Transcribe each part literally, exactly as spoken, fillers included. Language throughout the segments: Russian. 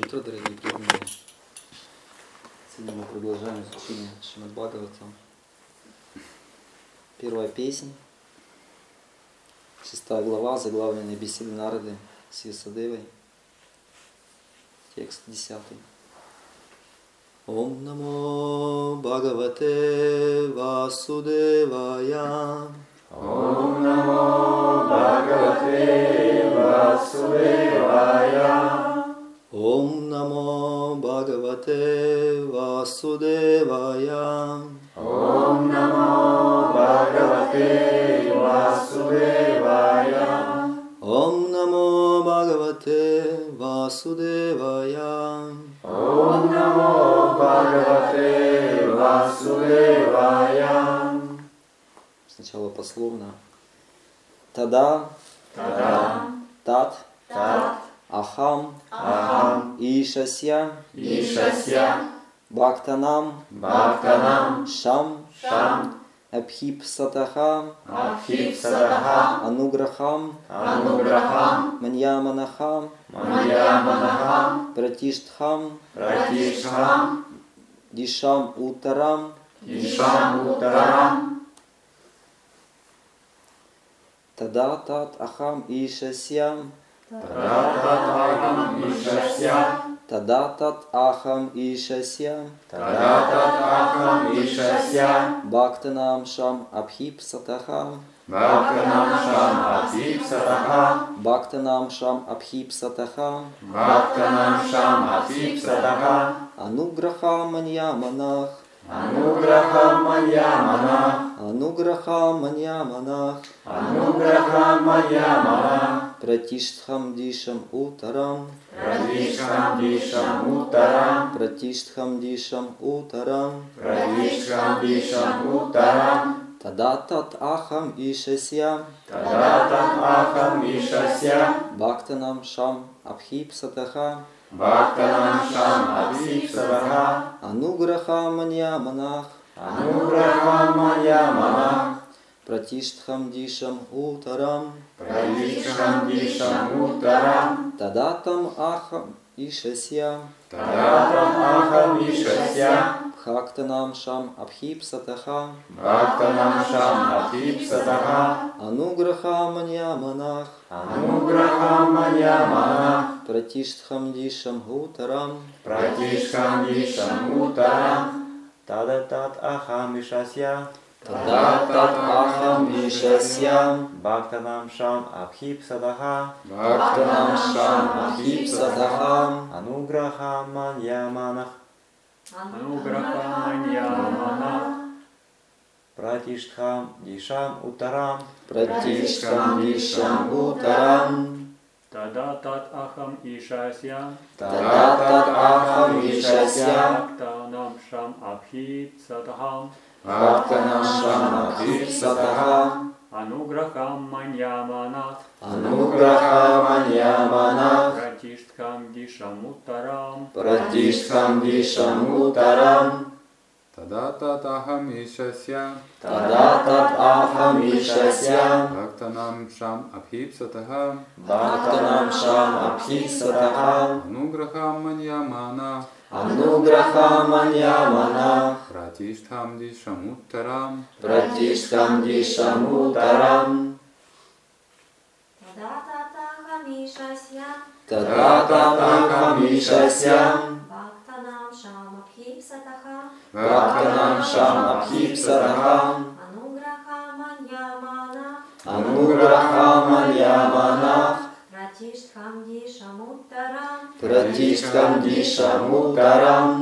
утро, дорогие преданные. Сегодня мы продолжаем изучение Шримад Бхагаватам. Первая песня, шестая глава, заглавленная беседы Нарады с Ясадевой. Текст десятый. Ом намо Бхагавате Васудевая. Ом намо Бхагавате Васудевая. Ом намо Бхагавате Васудевая. Ом намо Бхагавате Васудевая. Ом намо Бхагавате Васудевая. Ом намо Бхагавате Васудевая. Сначала пословно. Тада, Тада, тат, тат, ахам, ахам, ишася, ишася, бхактанам, бхактанам, шам, шам, абхипсатаха, абхипсатаха, ануграхам, ануграхам, маньяманахам, маньяманахам, пратиштхам, пратишхам, дишам утарам, дишам утарам. тада, тат, ахам, ишася, Тадататахам ишася, тада, тат, ахам, ишася, тадататахам ишася, бхактанам, шам, абхипсатаха, бхактанам шам абхипсатаха, бхактанам, шам, абхипсатаха, бхактанам шам абхипсатаха, ануграхам, маньяманах, ануграхам маньяманах, ануграхам, маньяманах, ануграхам маньяманах, пратиштхам, дишам утарам, пратишхам дишам утарам, пратиштхам, дишам утарам, пратишхам дишам утарам, тада, тат, ахам, ишася, тадататахам ишася, бхактанам, шам, абхипсатаха, бхактанам шам абхипсатаха, ануграхам, маньяманах, ануграхам маньяманах, пратиштхам, дишам утарам, пратишхам дишам утарам, тадатам, ахам, ишася, тадататахам ишася, бхактанам, шам, абхипсатаха, бхактанам шам абхипсатаха, ануграхам, маньяманах, ануграхам маньяманах, пратиштхам, дишам утарам, пратишхам дишам утарам, тадатат, ахам, ишася, тадатат ахам ишася, бхактанам, шам, абхипсатаха, бхактанам шам абхипсатаха, ануграхам, маньяманах, ануграхам маньяманах, пратиштхам, дишам утарам, пратишхам дишам утарам, Тадатат ахам ишася, тадатат ахам ишася, бхактанам шам абхипсатахам, бхактанам шам абхипсатаха, ануграхам маньяманах, ануграхам маньяманах, пратиштхам дишам утарам, пратишхам дишам утарам, Тадататахам ишася, тадатат ахам ишася, бхактанам шам абхипсатаха, бхактанам шам абхипсатаха, ануграхам маньяманах, ануграхам маньяманах, пратиштхам дишам утарам, пратишхам дишам утарам, Тадататахам ишася, тадататахам ишася, бхактанам шам абхипсатаха, бхактанам шам абхипсатаха, ануграхам маньяманах, ануграхам маньяманах, пратиштхам дишам утарам, пратишхам дишам утарам.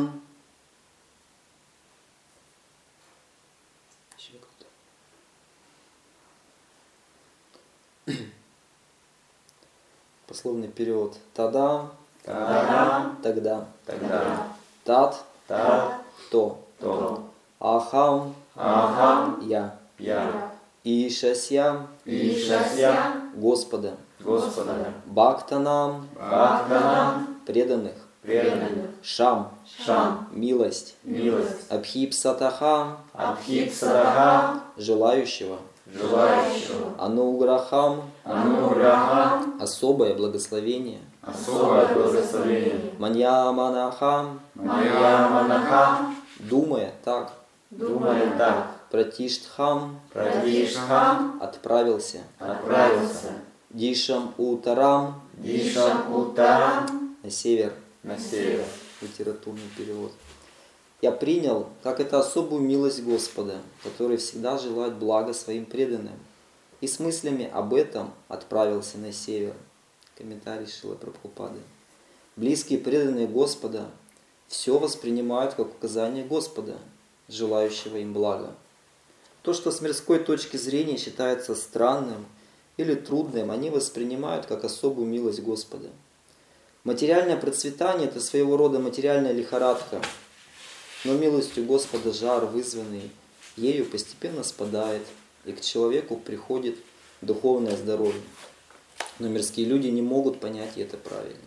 Пословный перевод. Тада, Тада, тогда, тогда, тат, тат, то, то, ахам, ахам, я, я, ишася, ишася, Господа, Господа, бхактанам, бхактанам, преданных, преданных, шам, шам, милость, милость, абхипсатаха, абхипсатаха, желающего, желающего Ануграхам ануграхам особое благословение, особое благословение, Маньяманахам Маньяманахам думая так, думая так, Пратиштхам Пратишхам отправился, отправился Дишам Утарам Дишам Уттарам на север. на север. Литературный перевод. Я принял, как это особую милость Господа, который всегда желает блага своим преданным, и с мыслями об этом отправился на север. Комментарий Шрилы Прабхупады. Близкие преданные Господа все воспринимают как указание Господа, желающего им блага. То, что с мирской точки зрения считается странным или трудным, они воспринимают как особую милость Господа. Материальное процветание – это своего рода материальная лихорадка, но милостью Господа жар, вызванный ею, постепенно спадает, и к человеку приходит духовное здоровье. Но мирские люди не могут понять это правильно.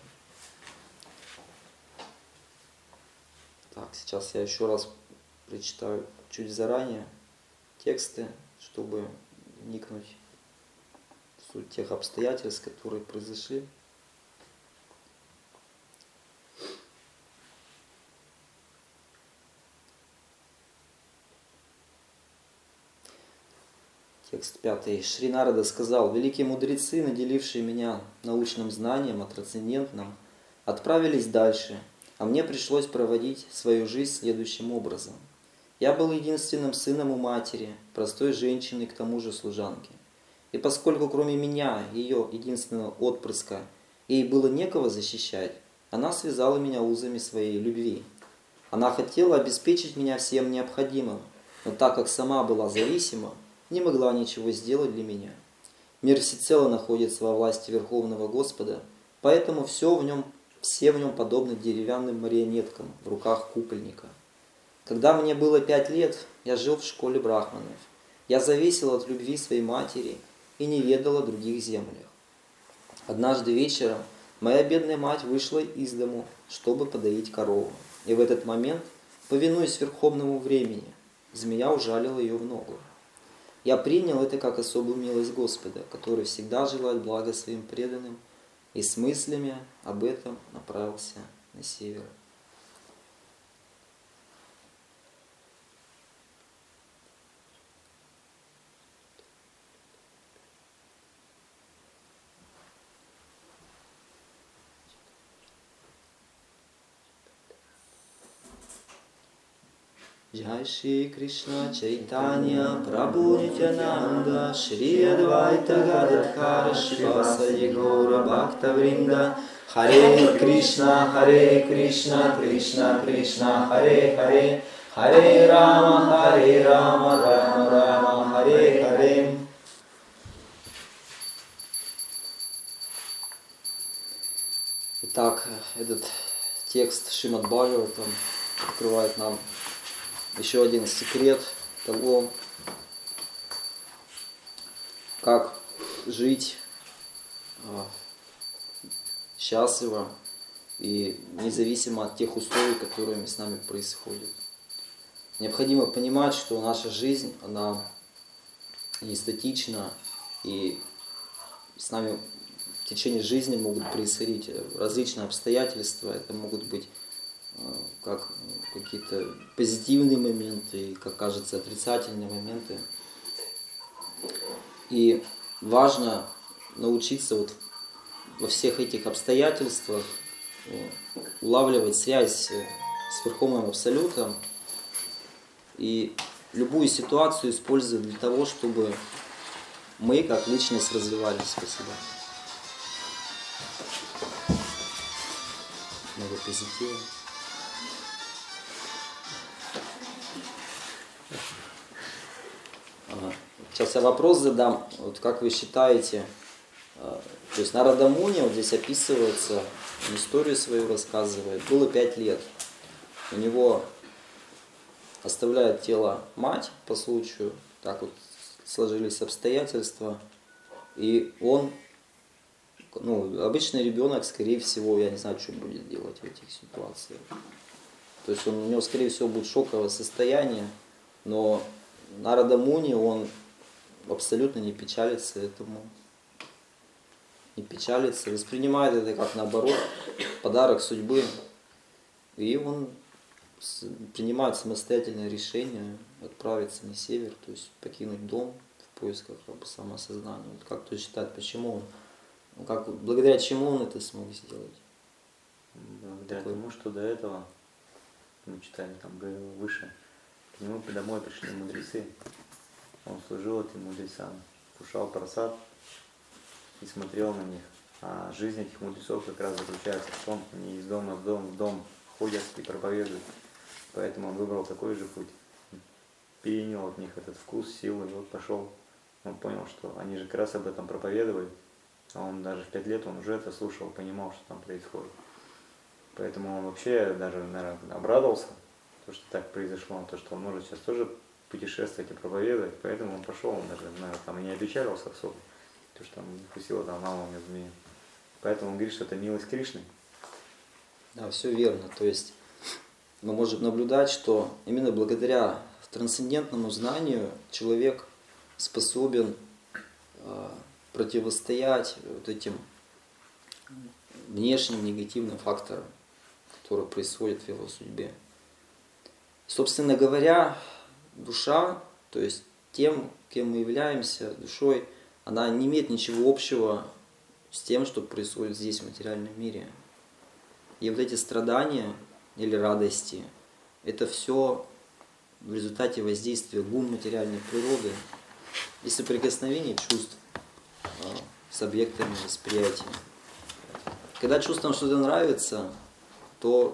Так, сейчас я еще раз прочитаю чуть заранее тексты, чтобы вникнуть в суть тех обстоятельств, которые произошли. Текст пятый. Шри Нарада сказал: «Великие мудрецы, наделившие меня научным знанием о трансцендентном, отправились дальше, а мне пришлось проводить свою жизнь следующим образом. Я был единственным сыном у матери, простой женщины, к тому же служанки. И поскольку кроме меня, ее единственного отпрыска, ей было некого защищать, она связала меня узами своей любви. Она хотела обеспечить меня всем необходимым, но так как сама была зависима, не могла ничего сделать для меня. Мир всецело находится во власти Верховного Господа, поэтому все в нем, все в нем подобны деревянным марионеткам в руках кукольника. Когда мне было пять лет, я жил в школе брахманов. Я зависел от любви своей матери и не ведал о других землях. Однажды вечером моя бедная мать вышла из дому, чтобы подоить корову. И в этот момент, повинуясь верховному времени, змея ужалила ее в ногу. Я принял это как особую милость Господа, который всегда желает блага своим преданным, и с мыслями об этом направился на север». Джай Шри Кришна Чайтанья Прабху Нитянанда Шри Адвайта Гададхара Шивасади Гаура Бхакта Вринда Харе Кришна, Харе Кришна, Кришна Кришна, Харе Харе, Харе Рама, Харе Рама, Рама Рама, Харе Харе. Итак, этот текст Шримад Бхагаватам открывает нам еще один секрет того, как жить счастливо и независимо от тех условий, которые с нами происходят. Необходимо понимать, что наша жизнь, она не статична, и с нами в течение жизни могут происходить различные обстоятельства. Это могут быть как какие-то позитивные моменты, и, как кажется, отрицательные моменты. И важно научиться вот во всех этих обстоятельствах улавливать связь с Верховным Абсолютом и любую ситуацию использовать для того, чтобы мы как личность развивались. Спасибо. Много позитива. Сейчас я вопрос задам. Вот как вы считаете, то есть Нарада Муни, вот здесь описывается, он историю свою рассказывает, было пять лет. У него оставляет тело мать по случаю, так вот сложились обстоятельства, и он, ну, обычный ребенок, скорее всего, я не знаю, что будет делать в этих ситуациях. То есть он, у него, скорее всего, будет шоковое состояние, но Нарада Муни, он абсолютно не печалится этому. Не печалится, воспринимает это как наоборот, подарок судьбы. И он принимает самостоятельное решение отправиться на север, то есть покинуть дом в поисках как бы, самоосознания. Вот как кто считает, почему он, ну, как, благодаря чему он это смог сделать? Благодаря Такой. тому, что до этого, мы читали там выше, к нему домой пришли мудрецы. Он служил этим мудрецам, кушал просад и смотрел на них. А жизнь этих мудрецов как раз заключается в том, что они из дома в дом в дом ходят и проповедуют. Поэтому он выбрал такой же путь. Перенял от них этот вкус, силу, и вот пошел. Он понял, что они же как раз об этом проповедовали. А он даже в пять лет он уже это слушал, понимал, что там происходит. Поэтому он вообще даже, наверное, обрадовался, то, что так произошло, то, что он может сейчас тоже путешествовать и проповедовать. Поэтому он пошел, он даже, наверное, там и не опечалился особо, то, что там вкусило там налом и змею. Поэтому он говорит, что это милость Кришны. Да, все верно. То есть мы можем наблюдать, что именно благодаря трансцендентному знанию человек способен э, противостоять вот этим внешним негативным факторам, которые происходят в его судьбе. Собственно говоря, душа, то есть тем, кем мы являемся, душой, она не имеет ничего общего с тем, что происходит здесь, в материальном мире. И вот эти страдания или радости, это все в результате воздействия гун материальной природы и соприкосновения чувств с объектами восприятия. Когда чувствам что-то нравится, то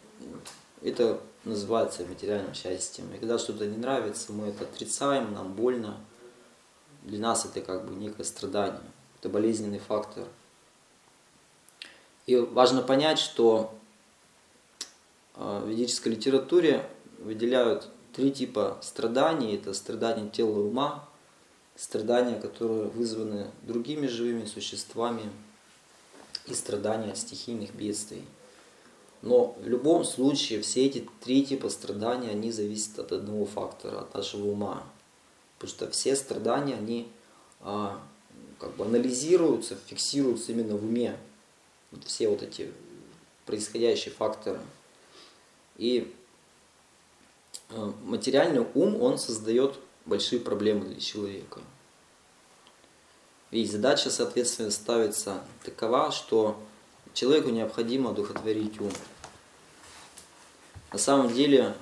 это называется материальным счастьем. И когда что-то не нравится, мы это отрицаем, нам больно. Для нас это как бы некое страдание, это болезненный фактор. И важно понять, что в ведической литературе выделяют три типа страданий. Это страдания тела и ума, страдания, которые вызваны другими живыми существами, и страдания от стихийных бедствий. Но в любом случае все эти три типа страданий, они зависят от одного фактора, от нашего ума. Потому что все страдания, они а, как бы анализируются, фиксируются именно в уме. Вот все вот эти происходящие факторы. И а, материальный ум, он создает большие проблемы для человека. И задача, соответственно, ставится такова, что человеку необходимо одухотворить ум. На самом деле,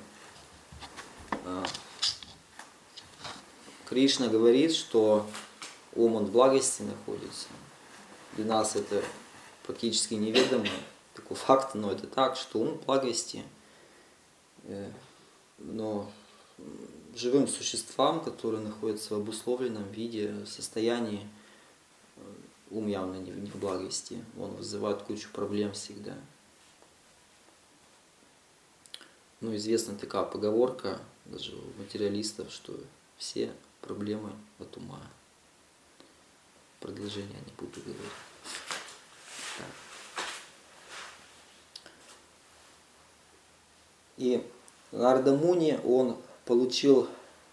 Кришна говорит, что ум, он в благости находится. Для нас это практически неведомый такой факт, но это так, что ум в благости. Но живым существам, которые находятся в обусловленном виде, состоянии, ум явно не в благости, он вызывает кучу проблем всегда. Ну, известна такая поговорка даже у материалистов, что все проблемы от ума. Продолжение не буду говорить. Так. И Нарада Муни, он получил,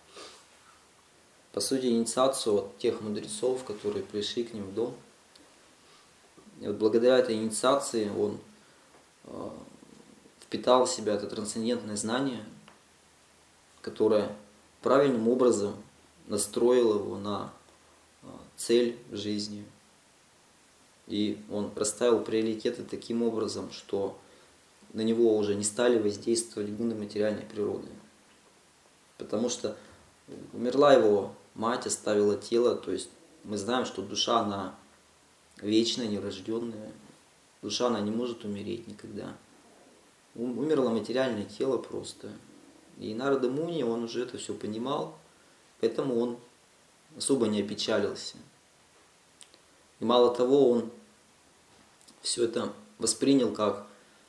по сути, инициацию от тех мудрецов, которые пришли к ним в дом. И вот благодаря этой инициации он э, впитал в себя это трансцендентное знание, которое правильным образом настроило его на э, цель в жизни. И он расставил приоритеты таким образом, что на него уже не стали воздействовать гуны материальной природы. Потому что умерла его мать, оставила тело, то есть мы знаем, что душа, она вечная, нерожденная. Душа, она не может умереть никогда. Умерло материальное тело просто. И Нарада Муни, он уже это все понимал, поэтому он особо не опечалился. И мало того, он все это воспринял как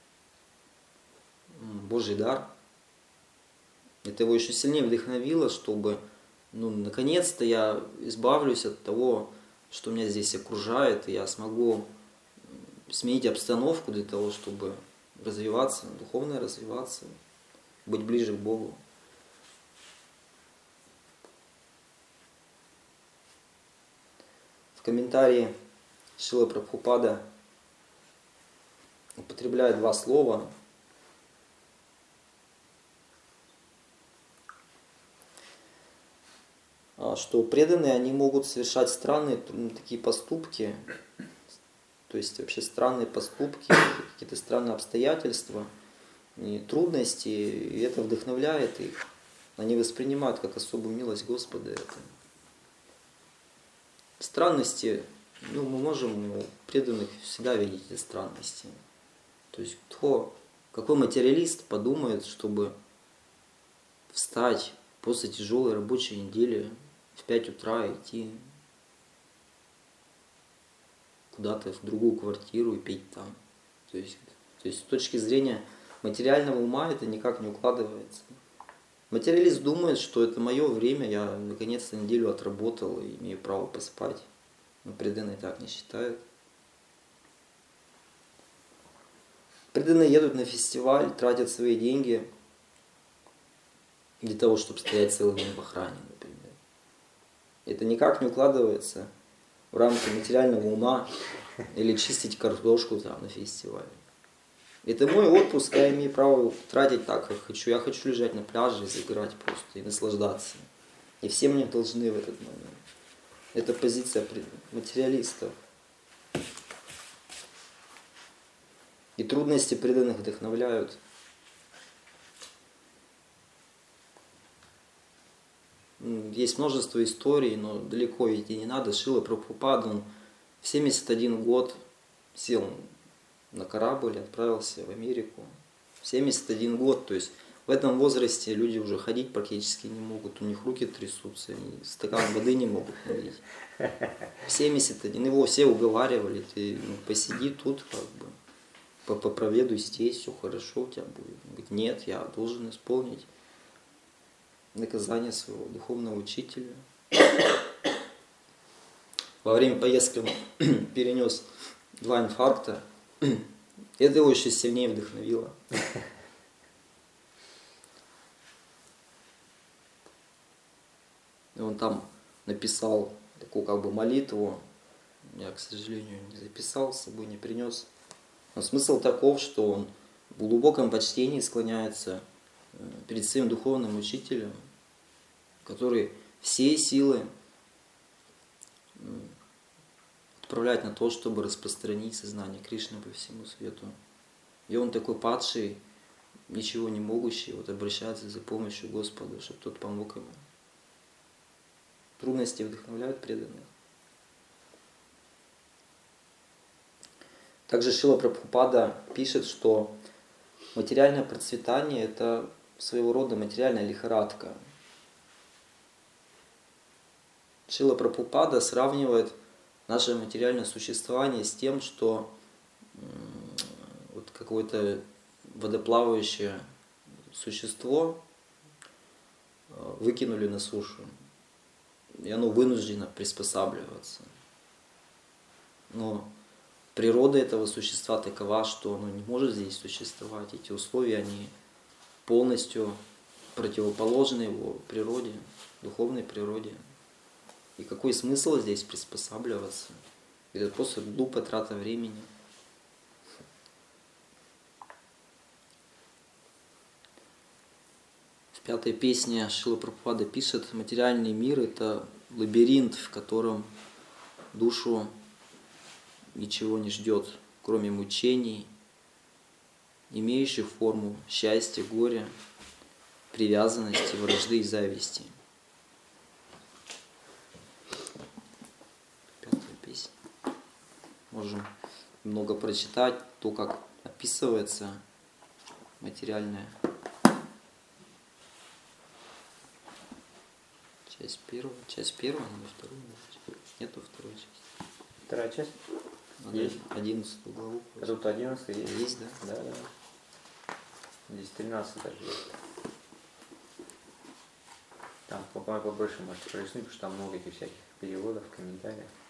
Божий дар. Это его еще сильнее вдохновило, чтобы, ну, наконец-то я избавлюсь от того, что меня здесь окружает, и я смогу сменить обстановку для того, чтобы развиваться, духовно развиваться, быть ближе к Богу. В комментарии Шрила Прабхупада употребляет два слова. Что преданные, они могут совершать странные такие поступки, то есть вообще странные поступки, какие-то странные обстоятельства и трудности, и это вдохновляет их. Они воспринимают как особую милость Господа это. Странности, ну, мы можем у преданных всегда видеть эти странности. То есть кто, какой материалист подумает, чтобы встать после тяжелой рабочей недели в пять утра идти куда-то в другую квартиру и петь там. То есть, то есть с точки зрения материального ума это никак не укладывается. Материалист думает, что это мое время, я наконец-то неделю отработал и имею право поспать. Но преданные так не считают. Преданные едут на фестиваль, тратят свои деньги для того, чтобы стоять целый день в охране, например. Это никак не укладывается в рамки материального ума или чистить картошку там на фестивале. Это мой отпуск, я имею право тратить так, как хочу. Я хочу лежать на пляже и загорать просто, и наслаждаться. И все мне должны в этот момент. Это позиция материалистов. И трудности преданных вдохновляют. Есть множество историй, но далеко идти не надо. Шрила Прабхупада, он в семьдесят один год сел на корабль и отправился в Америку. В семьдесят один год, то есть в этом возрасте люди уже ходить практически не могут, у них руки трясутся, они стакан воды не могут налить. В семьдесят один, его все уговаривали, ты ну, посиди тут, как бы, попроведуй здесь, все хорошо у тебя будет. Он говорит, нет, я должен исполнить наказание своего духовного учителя. Во время поездки он перенес два инфаркта. Это его еще сильнее вдохновило. И он там написал такую как бы молитву. Я, к сожалению, не записал, с собой не принес. Но смысл таков, что он в глубоком почтении склоняется перед своим духовным учителем, который все силы отправляет на то, чтобы распространить сознание Кришны по всему свету. И он такой падший, ничего не могущий, вот обращается за помощью к Господу, чтобы тот помог ему. Трудности вдохновляют преданных. Также Шрила Прабхупада пишет, что материальное процветание – это своего рода материальная лихорадка. Шрила Прабхупада сравнивает наше материальное существование с тем, что вот какое-то водоплавающее существо выкинули на сушу, и оно вынуждено приспосабливаться. Но природа этого существа такова, что оно не может здесь существовать. Эти условия, они полностью противоположны его природе, духовной природе. И какой смысл здесь приспосабливаться? Это просто глупая трата времени. В пятой песне Шрила Прабхупада пишет: материальный мир – это лабиринт, в котором душу ничего не ждет, кроме мучений, имеющих форму счастья, горя, привязанности, вражды и зависти. Пятая песня. Можем много прочитать то, как описывается материальная часть первая. Часть первая, но вторую нету второй части. Вторая часть? Есть. Одиннадцатую главу. А тут одиннадцатый есть? Есть, да? Да, да. Здесь тринадцать даже есть. Там по-моему побольше можете пролистнуть, потому что там много этих всяких переводов, комментариев.